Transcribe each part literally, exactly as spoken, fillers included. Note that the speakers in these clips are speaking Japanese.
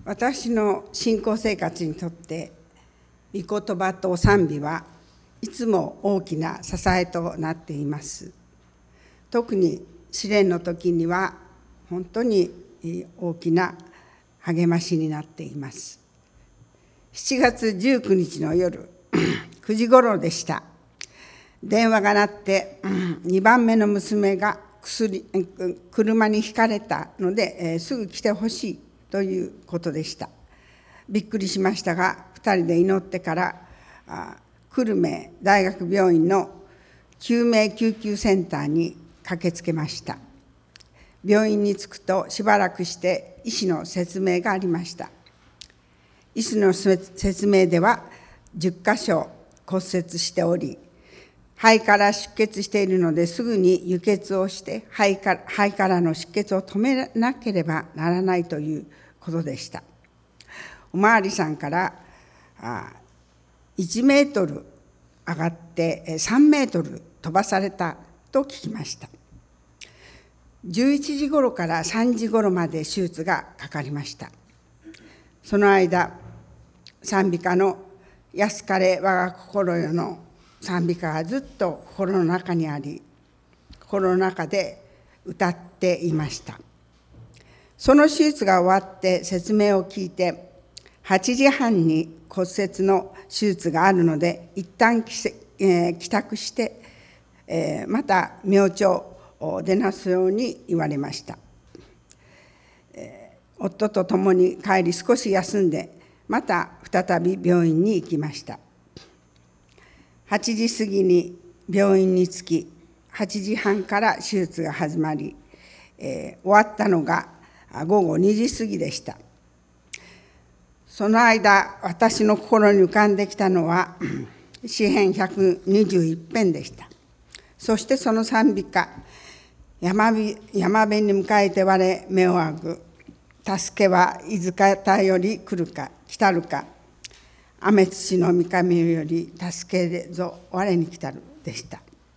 私の信仰生活にとって御言葉と賛美はいつも大きな支えとなっています。特に試練の時には本当に大きな励ましになっています。しちがつじゅうくにちの夜くじごろでした。電話が鳴ってにばんめの娘が薬車にひかれたので、えー、すぐ来てほしいということでした。びっくりしましたが、ふたりで祈ってからあ久留米大学病院の救命救急センターに駆けつけました。病院に着くとしばらくして医師の説明がありました。医師の説明ではじゅっかしょ骨折しており、肺から出血しているのですぐに輸血をして肺から、肺からの出血を止めなければならないということでした。おまわりさんからあいちメートル上がってさんメートル飛ばされたと聞きました。じゅういちじごろからさんじごろまで手術がかかりました。その間、賛美歌の安かれ我が心よの賛美歌がずっと心の中にあり、心の中で歌っていました。その手術が終わって説明を聞いて、はちじはんに骨折の手術があるので、一旦帰宅して、また明朝を出なすように言われました。夫と共に帰り少し休んで、また再び病院に行きました。はちじ過ぎに病院に着き、はちじはんから手術が始まり、えー、終わったのがごごにじ過ぎでした。その間、私の心に浮かんできたのは詩編ひゃくにじゅういち編でした。そしてその賛美歌、山辺に向かえて我目をあぐ、助けはいずかより来るか来たるか、雨土の御神より助けぞ我に来たるでした。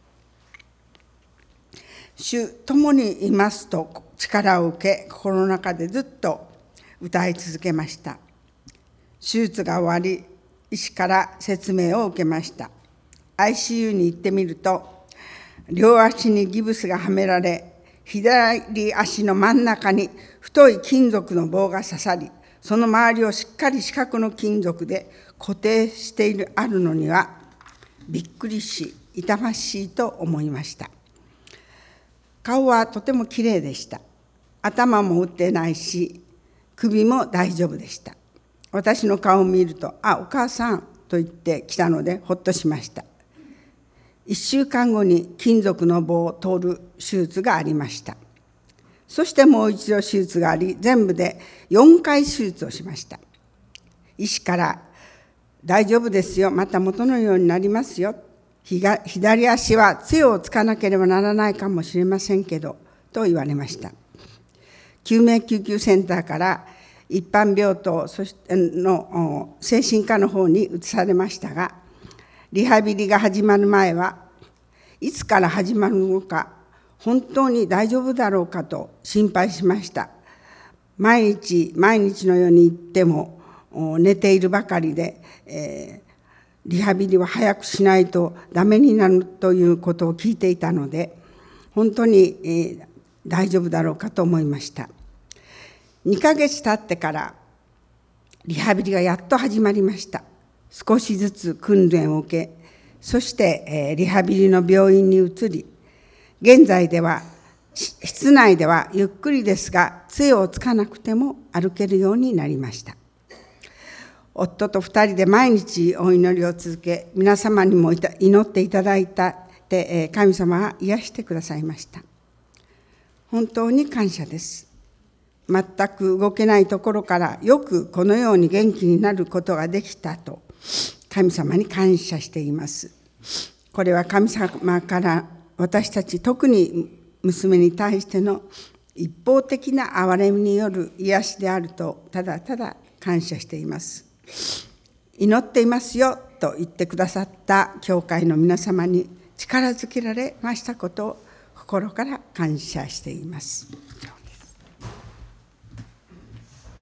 主共にいますと力を受け、心の中でずっと歌い続けました。手術が終わり、医師から説明を受けました。アイシーユー に行ってみると、両足にギブスがはめられ、左足の真ん中に太い金属の棒が刺さり、その周りをしっかり四角の金属で固定しているあるのにはびっくりし、痛ましいと思いました。顔はとてもきれいでした。頭も打ってないし、首も大丈夫でした。私の顔を見ると、あ、お母さんと言ってきたのでほっとしました。いっしゅうかんごに金属の棒を通る手術がありました。そしてもう一度手術があり、全部でよんかい手術をしました。医師から、大丈夫ですよ、また元のようになりますよ。左足は杖をつかなければならないかもしれませんけど、と言われました。救命救急センターから一般病棟そしての精神科の方に移されましたが、リハビリが始まる前はいつから始まるのか、本当に大丈夫だろうかと心配しました。毎日毎日のように行っても寝ているばかりで、えー、リハビリは早くしないとダメになるということを聞いていたので、本当に、えー、大丈夫だろうかと思いました。にかげつ経ってからリハビリがやっと始まりました。少しずつ訓練を受け、そして、えー、リハビリの病院に移り、現在では室内ではゆっくりですが杖をつかなくても歩けるようになりました。夫と二人で毎日お祈りを続け、皆様にも祈っていただいたで、神様は癒してくださいました。本当に感謝です。全く動けないところからよくこのように元気になることができたと神様に感謝しています。これは神様から私たち、特に娘に対しての一方的な憐れみによる癒しであるとただただ感謝しています。祈っていますよと言ってくださった教会の皆様に力づけられましたことを心から感謝しています。